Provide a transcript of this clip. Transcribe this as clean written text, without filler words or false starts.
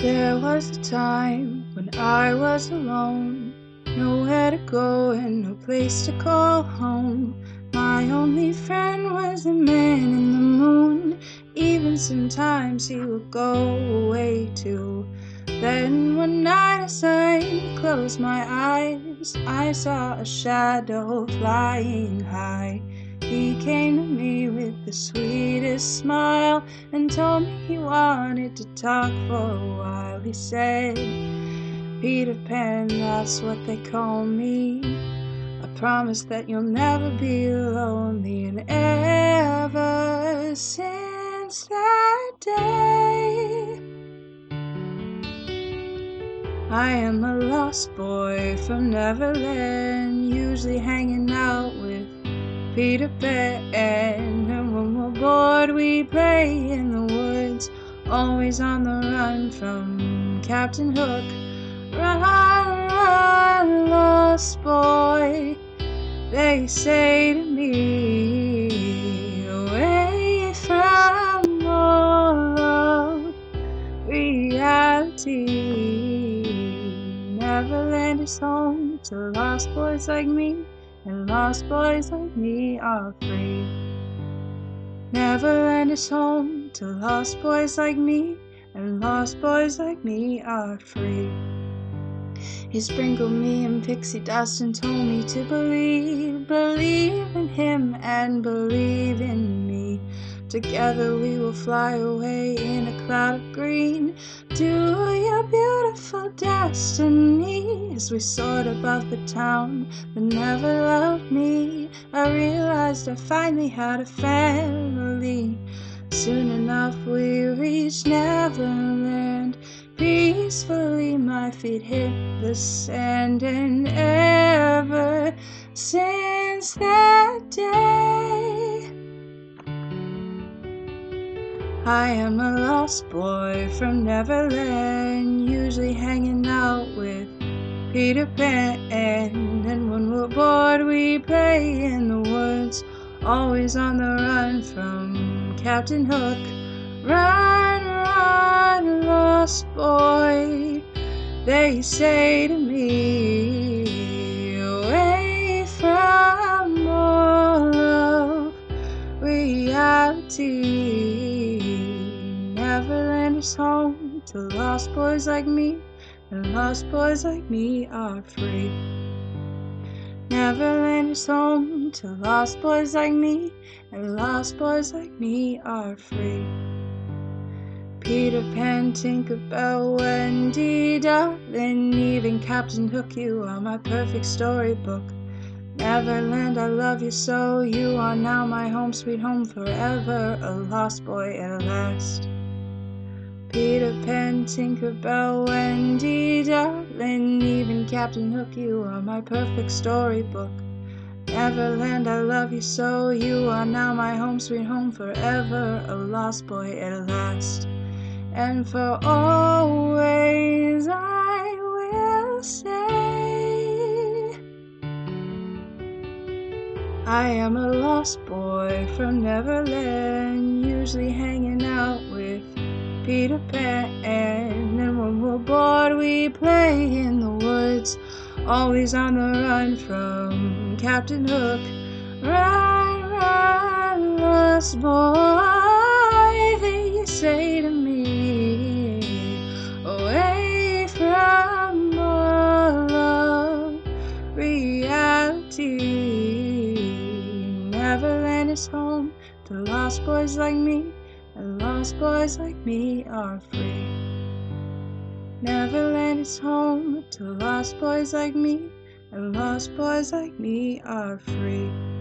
There was a time when I was alone, nowhere to go and no place to call home. My only friend was the man in the moon. Even sometimes he would go away too. Then one night as I closed my eyes, I saw a shadow flying high. He came to me with the sweetest smile and told me he wanted to talk for a while. He said, "Peter Pan, that's what they call me. I promise that you'll never be lonely." And ever since that day, I am a lost boy from Neverland, usually hanging out with Peter Pan. And when we're bored, we play in the woods, always on the run from Captain Hook. Run, run, lost boy, they say to me, away from all of reality. Neverland is home to lost boys like me, and lost boys like me are free. Neverland is home to lost boys like me, and lost boys like me are free. He sprinkled me in pixie dust and told me to believe in him and believe in me. Together we will fly away in a cloud of green to your beautiful destiny. As we soared above the town that never loved me, I realized I finally had a family. Soon enough we reached Neverland. Peacefully my feet hit the sand, and ever since that day, I am a lost boy from Neverland, usually hanging out with Peter Pan. And when we're bored, we play in the woods, always on the run from Captain Hook. Run, run, lost boy, they say to me, away from all of reality. Neverland is home to lost boys like me, and lost boys like me are free. Neverland is home to lost boys like me, and lost boys like me are free. Peter Pan, Tinkerbell, Wendy, darling, even Captain Hook, you are my perfect storybook. Neverland, I love you so, you are now my home, sweet home forever, a lost boy at last. Peter Pan, Tinkerbell, Wendy, darling, even Captain Hook, you are my perfect storybook. Neverland, I love you so, you are now my home, sweet home forever, a lost boy at last. And for always I will say, I am a lost boy from Neverland, usually hanging out with Peter Pan. And when we're bored, we play in the woods, always on the run from Captain Hook. Run, run, lost boy, they say to me, away from all of reality. Neverland is home to lost boys like me, and lost boys like me are free. Neverland is home to lost boys like me, and lost boys like me are free.